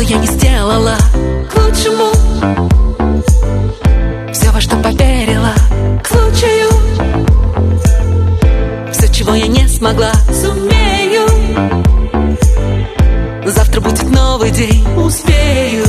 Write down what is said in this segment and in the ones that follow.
я не сделала к лучшему. Все, во что поверила, к случаю. Все, чего я не смогла, сумею. Завтра будет новый день, успею.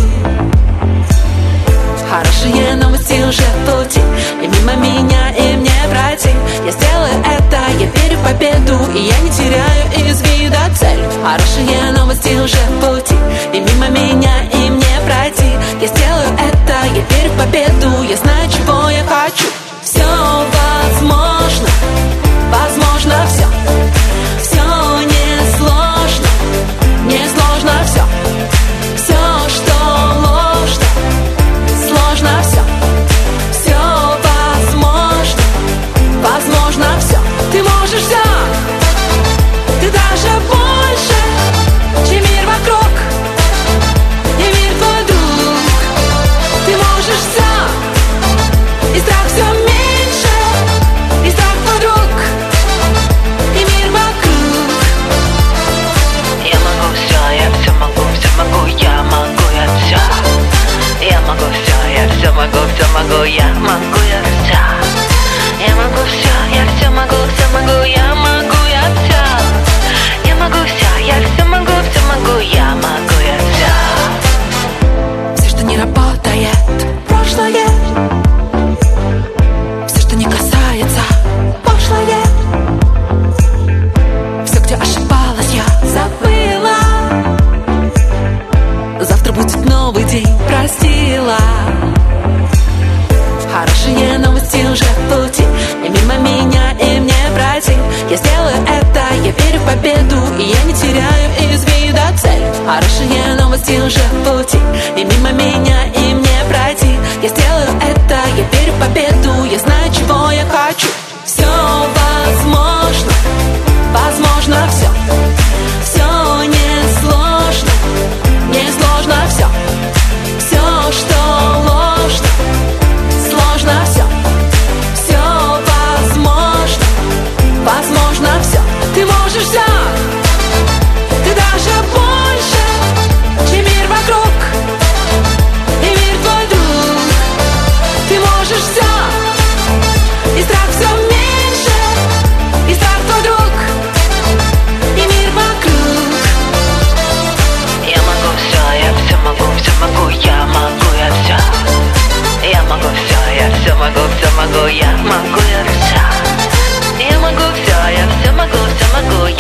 Хорошие новости уже в пути, и мимо меня им не пройти. Я сделаю это, я верю в победу, и я не теряю из вида цель. Хорошие новости уже в пути, и мимо меня им не пройти. Я сделаю это, я верю в победу, я знаю, чего я хочу. Все возможно, возможно все. Все несложно, несложно все. Все, что ложно, сложно все. Все возможно, возможно все. Ты можешь все, ты даже больше, чем мир вокруг. И мир твой друг. Ты можешь все, и страх все меньше, и страх твой друг. И мир вокруг. Я могу все, я все могу, я могу, я все. Я могу все, я все могу, я могу, я все. Я могу все, я все могу, я могу, я все. Я могу все, я все могу, я могу, я все. Все, что не работает, прошлое. Все, что не касается, пошлое. Все, где ошибалась, я забыла. Завтра будет новый день, простила. Хорошие новости уже в пути, и мимо меня им не пройти. Я сделаю это, я верю в победу, и я не теряю из вида цель. Хорошие новости уже в пути, и мимо меня им не пройти. Я сделаю это, я верю в победу, я знаю, чего я хочу. Все возможно, возможно все. Все несложно, несложно все. Все, что ложно, сложно все. Все возможно, возможно все. Ты можешь все, ты даже больше, чем мир вокруг. И мир твой друг. Ты можешь все, и страх все меньше, и страх твой друг. И мир вокруг. Я могу все, я все могу, я могу, я все. Я могу все, я все могу, я могу, я все. Я могу все, я все могу,